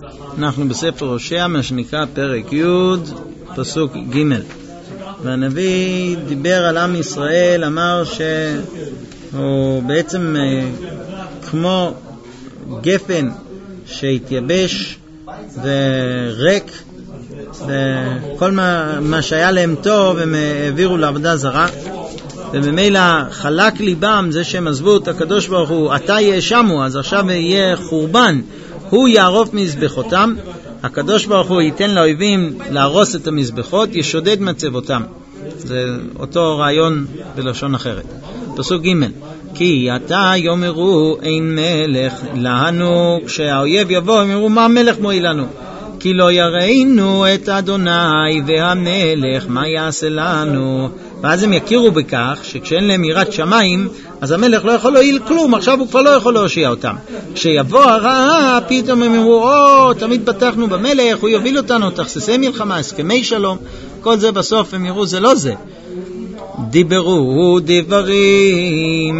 אנחנו בספר הושע, מה שנקרא פרק י' פסוק ג'. והנביא דיבר על עם ישראל, אמר שהוא בעצם כמו גפן שהתייבש וריק, וכל מה שהיה להם טוב הם העבירו לעבודה זרה, וממילא חלק ליבם זה שהם עזבו את הקדוש ברוך הוא. עתה יאשמו, אז עכשיו יהיה חורבן, הוא יערוף מזבחותם, הקדוש ברוך הוא ייתן לאויבים להרוס את המזבחות, ישודד מצבותם. זה אותו רעיון בלשון אחרת. פסוק ג' כי עתה יאמרו אין מלך לנו, כשהאויב יבוא הם יאמרו מה המלך מועיל לנו? כי לא יראינו את אדוני והמלך מה יעשה לנו. ואז הם יכירו בכך שכשאין להם יראת שמיים, אז המלך לא יכול להועיל כלום, עכשיו הוא כבר לא יכול להושיע אותם. כשיבוא הרעה, פתאום הם יאמרו, תמיד בטחנו במלך, הוא יוביל אותנו, תכססי מלחמה, הסכמי שלום, כל זה בסוף הם יראו, זה לא זה. דיברו דברים,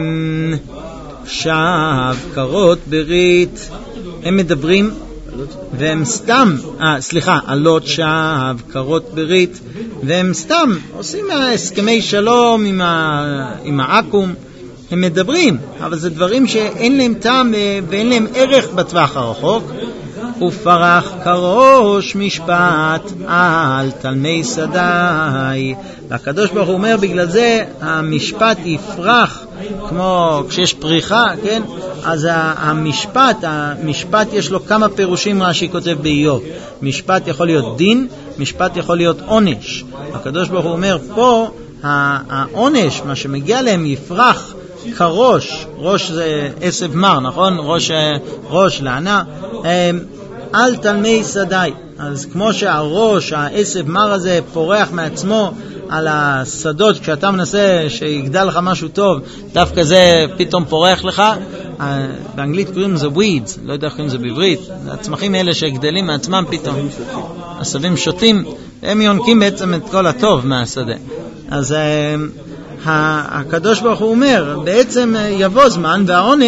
שב קרות ברית, הם מדברים, והם סתם, עלות שב קרות ברית, והם סתם עושים הסכמי שלום עם העקום, הם מדברים, אבל זה דברים שאין להם טעם ואין להם ערך בטווח הרחוק. ופרח כראש משפט על תלמי שדי. והקדוש ברוך הוא אומר, בגלל זה המשפט יפרח, כמו כשיש פריחה, כן? אז המשפט יש לו כמה פירושים, רש"י כותב באיוב. משפט יכול להיות דין, משפט יכול להיות עונש. הקדוש ברוך הוא אומר, פה העונש, מה שמגיע להם, יפרח כראש. ראש זה עשב מר, נכון? ראש לענה. על תלמי שדי. אז כמו שהראש, העשב מר הזה פורח מעצמו על השדות, כשאתה מנסה שיגדל לך משהו טוב, דווקא זה פתאום פורח לך. באנגלית קוראים זה weeds, לא יודע איך קוראים זה בעברית. הצמחים האלה שגדלים מעצמם פתאום. עשבים שוטים, הם יונקים בעצם את כל הטוב מהשדה. אז הקדוש ברוך הוא אומר, בעצם יבוא זמן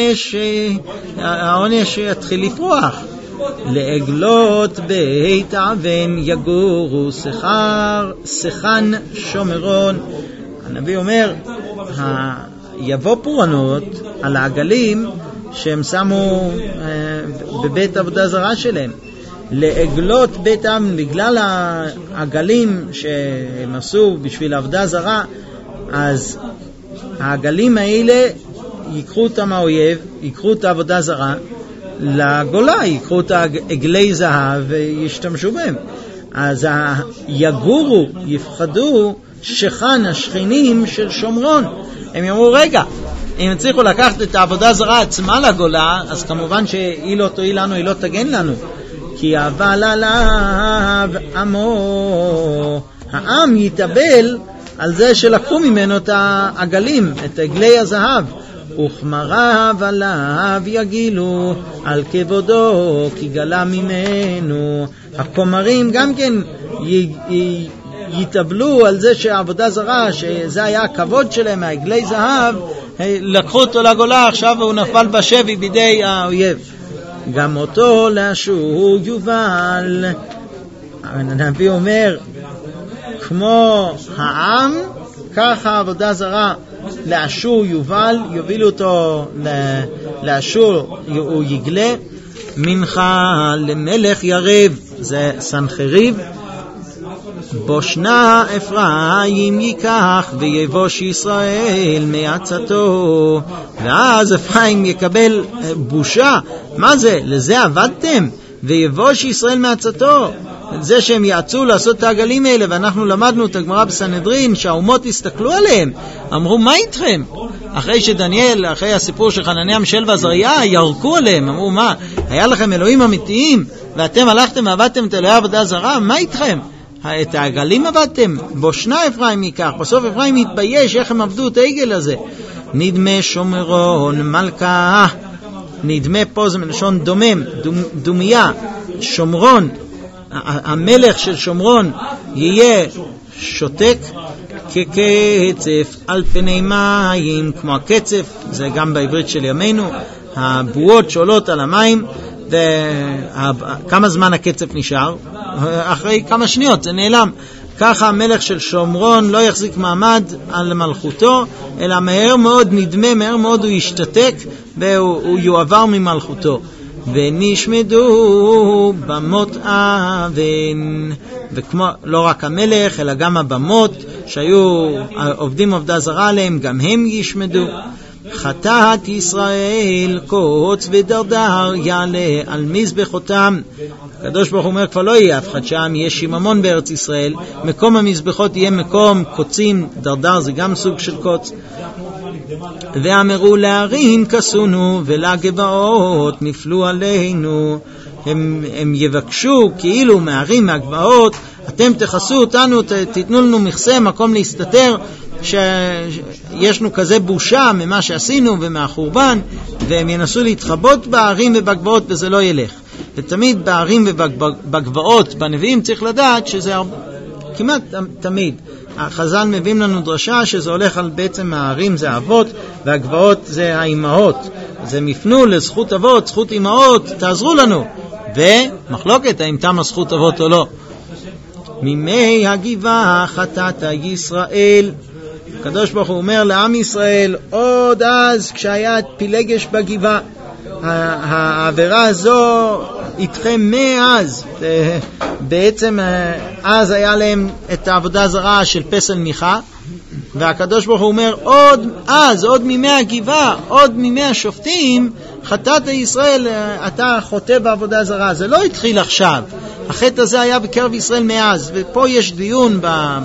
והעונש יתחיל לפרוח. לעגלות בית אבן יגורו שכן שומרון. הנביא אומר, יבוא פורענות על העגלים שהם שמו בבית עבודה זרה שלהם. לעגלות בית אבן, בגלל העגלים שהם עשו בשביל עבודה זרה, אז העגלים האלה ייקחו אותם האויב, ייקחו את העבודה זרה לגולה, ייקחו את עגלי זהב וישתמשו בהם. אז יגורו, יפחדו שכן השכנים של שומרון. הם יאמרו, רגע, אם הצליחו לקחת את העבודה זרה עצמה לגולה, אז כמובן שהיא לא תועיל לנו, היא לא תגן לנו. כי אבל עליו עמו, העם יתאבל על זה שלקחו ממנו את העגלים, את עגלי הזהב. וחמריו עליו יגילו על כבודו כי גלה ממנו. הכומרים גם כן יתאבלו על זה שהעבודה זרה, שזה היה הכבוד שלהם, העגלי זהב, לקחו אותו לגולה, עכשיו הוא נפל בשבי בידי האויב. גם אותו לאשור יובל. הנביא אומר, כמו העם, ככה העבודה זרה לאשור יובל, יובילו אותו לאשור, הוא יגלה. מנחה למלך ירב, זה סנחריב. בושנה אפרים ייקח ויבוש ישראל מעצתו. ואז אפרים יקבל בושה. מה זה? לזה עבדתם? ויבוש ישראל מעצתו. זה שהם יעצו לעשות את העגלים האלה, ואנחנו למדנו את הגמרא בסנהדרין שהאומות הסתכלו עליהם, אמרו מה איתכם? אחרי שדניאל, אחרי הסיפור של חנניה מישאל ועזריה, ירקו עליהם, אמרו מה, היה לכם אלוהים אמיתיים ואתם הלכתם ועבדתם את אלוהי עבודה זרה, מה איתכם? את העגלים עבדתם? בושנה אפרים ייקח. בסוף אפרים יתבייש איך הם עבדו את העגל הזה. נדמה שומרון מלכה, נדמה פה זה מלשון דומם, דומיה. שומרון, המלך של שומרון יהיה שותק כקצף על פני מים, כמו הקצף, זה גם בעברית של ימינו, הבועות שעולות על המים. וכמה זמן הקצף נשאר? אחרי כמה שניות זה נעלם. ככה המלך של שומרון לא יחזיק מעמד על מלכותו, אלא מהר מאוד נדמה, מהר מאוד הוא ישתתק והוא יועבר ממלכותו. ונשמדו במות אבן, וכמו לא רק המלך אלא גם הבמות שהיו עובדים עבודה זרה עליהם, גם הם ישמדו. חטאת ישראל קוץ ודרדר יעלה על מזבחותם. הקדוש ברוך הוא אומר כבר לא יהיה אף אחד שם, יהיה שיממון בארץ ישראל, מקום המזבחות יהיה מקום קוצים, דרדר זה גם סוג של קוץ. ואמרו להרים כסונו ולגבעות נפלו עלינו, הם יבקשו כאילו מהרים מהגבעות, אתם תחסו אותנו, תיתנו לנו מכסה, מקום להסתתר, שישנו כזה בושה ממה שעשינו ומהחורבן, והם ינסו להתחבות בערים ובגבעות וזה לא ילך. ותמיד בערים ובגבעות בנביאים צריך לדעת שזה כמעט תמיד החז"ל מביאים לנו דרשה שזה הולך על בעצם הערים זה האבות והגבעות זה האימהות, אז הם יפנו לזכות אבות, זכות אימהות, תעזרו לנו. ומחלוקת האם תמה זכות אבות או לא. מימי הגבעה חטאת ישראל, הקדוש ברוך הוא אומר לעם ישראל עוד אז כשהיה פילגש בגבעה, העבירה הזו איתכם מאז, בעצם אז היה להם את העבודה זרה של פסל מיכה, והקדוש ברוך הוא אומר עוד מימי הגבעה, עוד מימי השופטים חטאת ישראל, אתה חוטא בעבודה זרה. זה לא התחיל עכשיו, החטא הזה היה בקרב ישראל מאז, ופה יש דיון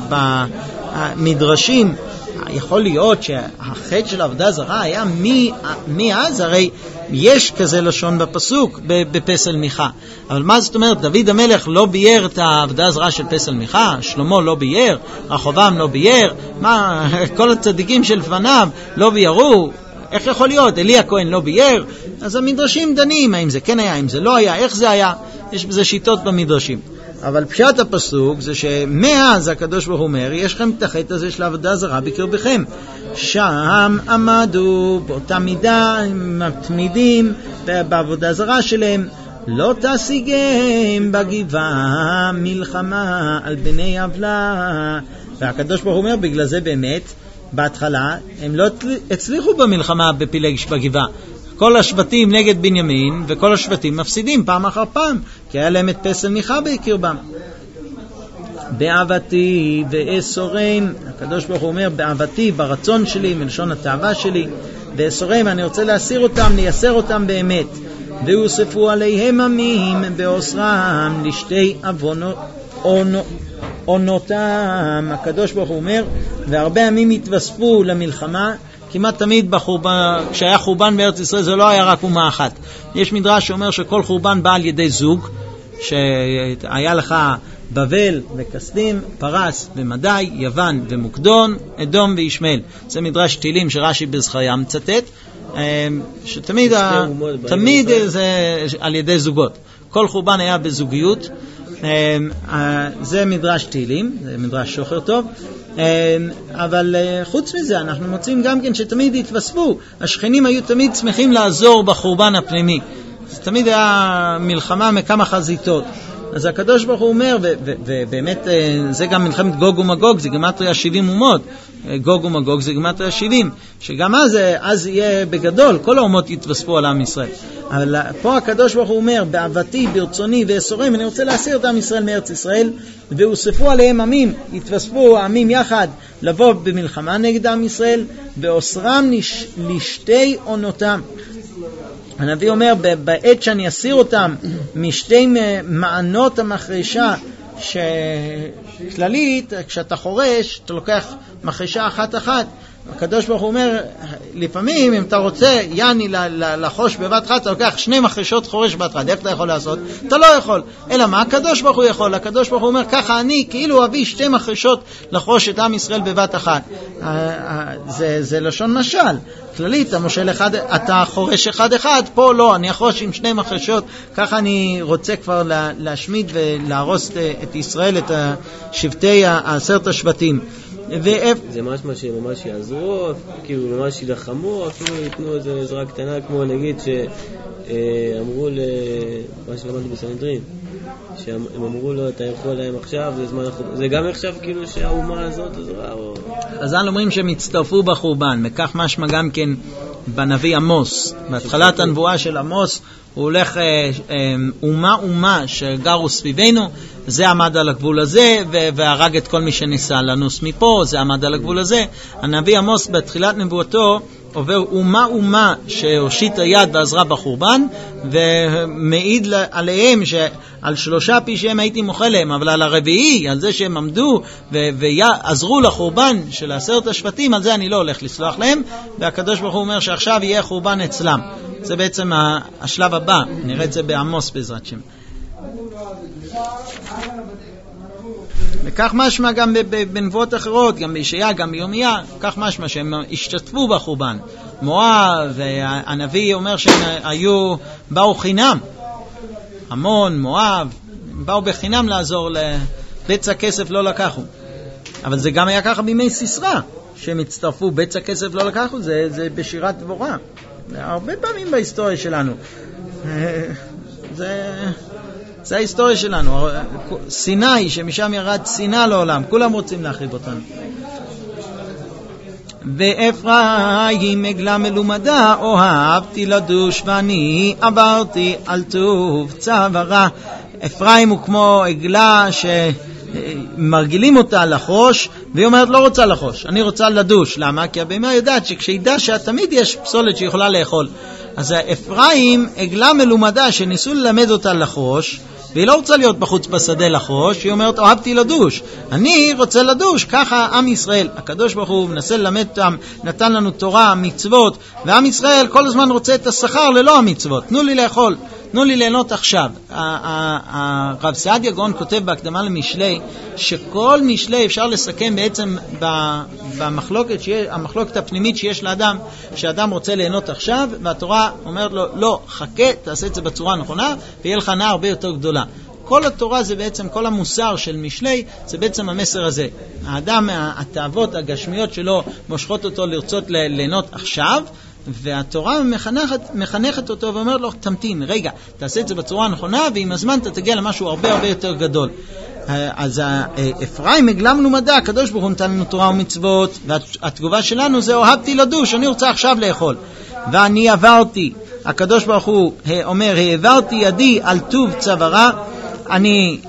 במדרשים, יכול להיות שהחטא של העבודה זרה היה מאז, הרי יש כזה לשון בפסוק בפסל מיכה, אבל מה זאת אומרת? דוד המלך לא בייר את העבודה זרה של פסל מיכה, שלמה לא בייר, רחבעם לא בייר, מה כל הצדיקים שלפניו לא ביירו, איך יכול להיות? אלי הכהן לא בייר. אז המדרשים דנים האם זה כן היה, האם זה לא היה, איך זה היה, יש בזה שיטות במדרשים. אבל פשט הפסוק זה שמאז הקדוש ברוך הוא אומר יש לכם את החטא הזה של העבודה זרה בקרבכם, שם עמדו באותה מידה הם מתמידים בעבודה זרה שלהם, לא תשיגם בגבעה מלחמה על בני עוולה. והקדוש ברוך הוא אומר בגלל זה באמת בהתחלה הם לא הצליחו במלחמה בפילגש בגבעה, כל השבטים נגד בנימין וכל השבטים מפסידים פעם אחר פעם כי היה להם את פסל מיכה בקרבם. באהבתי ואסורם, הקדוש ברוך הוא אומר באהבתי, ברצון שלי, מלשון התאווה שלי, ואסורם אני רוצה להסיר אותם, לייסר אותם באמת. ויוספו עליהם עמים באוסרם לשתי עונותם. הקדוש ברוך הוא אומר והרבה עמים התווספו למלחמה. כמעט תמיד כשהיה חורבן בארץ ישראל זה לא היה רק אומה אחת. יש מדרש שאומר שכל חורבן בא על ידי זוג, שהיה לך בבל וכסדים, פרס ומדי, יוון ומוקדון, אדום וישמעאל. זה מדרש תהילים שרש"י בזכריה מצטט, שתמיד תמיד זה על ידי זוגות. כל חורבן היה בזוגיות. זה מדרש תהילים, זה מדרש שוחר טוב. אבל חוץ מזה אנחנו מוצאים גם כן שתמיד התווספו, השכנים היו תמיד שמחים לעזור בחורבן הפנימי, זה תמיד היה מלחמה מכמה חזיתות. אז הקדוש ברוך הוא אומר, ובאמת זה גם מלחמת גוג ומגוג, זה גמטריה 70 אומות, גוג ומגוג זה גמטריה 70, שגם אז יהיה בגדול, כל האומות יתווספו על עם ישראל. אבל פה הקדוש ברוך הוא אומר, באהבתי, ברצוני ואסורם, אני רוצה להסיר את עם ישראל מארץ ישראל, והוספו עליהם עמים, יתווספו העמים יחד לבוא במלחמה נגד עם ישראל, באוסרם לשתי עונותם. הנביא אומר, בעת שאני אסיר אותם משתי מענות המחרישה, שכללית, כשאתה חורש, אתה לוקח מחרישה אחת, הקדוש ברוך הוא אומר, לפעמים אם אתה רוצה יעני לחוש בבת אחת, אתה לוקח 2 מחרישות חורש בת אחת, איך אתה יכול לעשות? אתה לא יכול. אלא מה? הקדוש ברוך הוא יכול. הקדוש ברוך הוא אומר, ככה אני כאילו אביא 2 מחרישות לחוש את עם ישראל בבת אחת. זה לשון משל. כללית, אתה חורש אחד, פה לא, אני אחרוש עם 2 מחרישות, ככה אני רוצה כבר להשמיד ולהרוס את ישראל, את שבטי 10 השבטים. זה משמע שממש יעזרו, כאילו ממש ילחמו, אפילו ייתנו איזו עזרה קטנה, כמו נגיד שאמרו מה שלמדנו בסנהדרין, שהם אמרו לו, אתה יכול להם עכשיו, זה גם עכשיו כאילו שהאומה הזאת עזרה או... אז אנו אומרים שהם הצטרפו בחורבן, וכך משמע גם כן בנביא עמוס, בהתחלת הנבואה של עמוס, הוא הולך אומה שגרו סביבנו, זה עמד על הגבול הזה, והרג את כל מי שניסה לנוס מפה, זה עמד על הגבול הזה. הנביא עמוס בתחילת נבואתו עובר אומה שהושיטה יד ועזרה בחורבן, ומעיד עליהם שעל 3 פשעיהם הייתי מוחל להם, אבל על הרביעי, על זה שהם עמדו ועזרו לחורבן של 10 השבטים, על זה אני לא הולך לסלוח להם, והקדוש ברוך הוא אומר שעכשיו יהיה חורבן אצלם. זה בעצם השלב הבא, נראה את זה בעמוס בעזרת שם. וכך משמע גם בנבואות אחרות, גם בישעיה, גם בירמיה, כך משמע שהם השתתפו בחורבן. מואב, והנביא אומר שהם באו חינם. המון, מואב, באו בחינם לעזור, בצע כסף לא לקחו. אבל זה גם היה ככה בימי סיסרא, שהם הצטרפו, בצע כסף לא לקחו, זה בשירת דבורה. הרבה פעמים בהיסטוריה שלנו. זה ההיסטוריה שלנו. סיני, שמשם ירד שנאה לעולם, כולם רוצים להחריב אותנו. ואפרים עגלה מלומדה, אוהבתי לדוש ואני עברתי על טוב צווארה. אפרים הוא כמו עגלה שמרגילים אותה לחוש, והיא אומרת לא רוצה לחוש, אני רוצה לדוש. למה? כי הבהמה יודעת שכשייא דשה תמיד יש פסולת שיכולה לאכול. אז אפרים עגלה מלומדה שניסו ללמד אותה לחוש, והיא לא רוצה להיות בחוץ בשדה לחוש, היא אומרת אוהבתי לדוש, אני רוצה לדוש. ככה עם ישראל, הקדוש ברוך הוא מנסה ללמד אותם, נתן לנו תורה, מצוות, ועם ישראל כל הזמן רוצה את השכר ללא המצוות. תנו לי לאכול, תנו לי ליהנות עכשיו. הרב סעדיה גאון כותב בהקדמה למשלי, שכל משלי אפשר לסכם בעצם במחלוקת, המחלוקת הפנימית שיש לאדם, שאדם רוצה ליהנות עכשיו, והתורה אומרת לו, לא, חכה, תעשה את זה בצורה הנכונה, ויהיה לך נאה הרבה יותר גדולה. כל התורה זה בעצם, כל המוסר של משלי, זה בעצם המסר הזה. האדם, התאוות, הגשמיות שלו, מושכות אותו לרצות ליהנות עכשיו, והתורה מחנכת אותו ואומרת לו, תמתין, רגע, תעשה את זה בצורה הנכונה, ועם הזמן אתה תגיע למשהו הרבה הרבה יותר גדול. אז אפרים עגלה מלומדה, הקדוש ברוך הוא נתן לנו תורה ומצוות, והתגובה שלנו זה אוהבתי לדוש, אני רוצה עכשיו לאכול. ואני עברתי, הקדוש ברוך הוא אומר, העברתי ידי על טוב צווארה, אני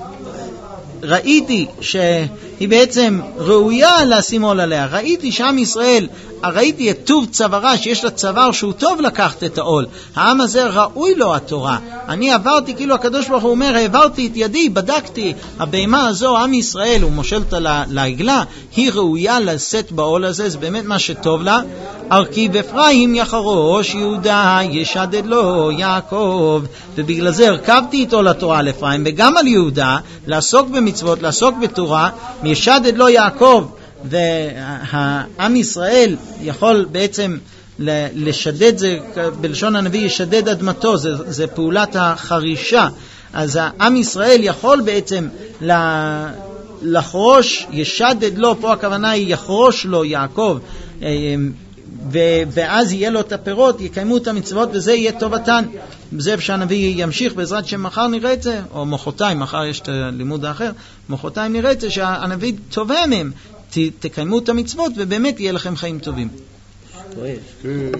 ראיתי שהיא בעצם ראויה לשים עול עליה, ראיתי שעם ישראל, ראיתי את טוב צווארה, שיש לה צוואר שהוא טוב לקחת את העול, העם הזה ראוי לו התורה. אני עברתי, כאילו הקדוש ברוך הוא אומר, העברתי את ידי, בדקתי, הבהמה הזו, עם ישראל, הוא מושל אותה לעגלה, היא ראויה לשאת בעול הזה, זה באמת מה שטוב לה. ארכיב אפרים יחרוש, יהודה ישדד לו יעקב, ובגלל זה הרכבתי איתו לתורה על אפרים, וגם על יהודה, לעסוק במצוות, לעסוק בתורה, ישדד לו יעקב. והעם ישראל יכול בעצם לשדד, זה בלשון הנביא ישדד אדמתו, זה פעולת החרישה. אז העם ישראל יכול בעצם לחרוש, ישדד לו, פה הכוונה היא יחרוש לו יעקב, ואז יהיה לו את הפירות, יקיימו את המצוות, וזה יהיה טובתן. זה שהנביא ימשיך בעזרת שמחר נראה את זה, או מוחותיים, מחר יש את הלימוד האחר, מוחותיים נראה את זה שהנביא תובע מהם, תקיימו את המצוות ובאמת יהיה לכם חיים טובים.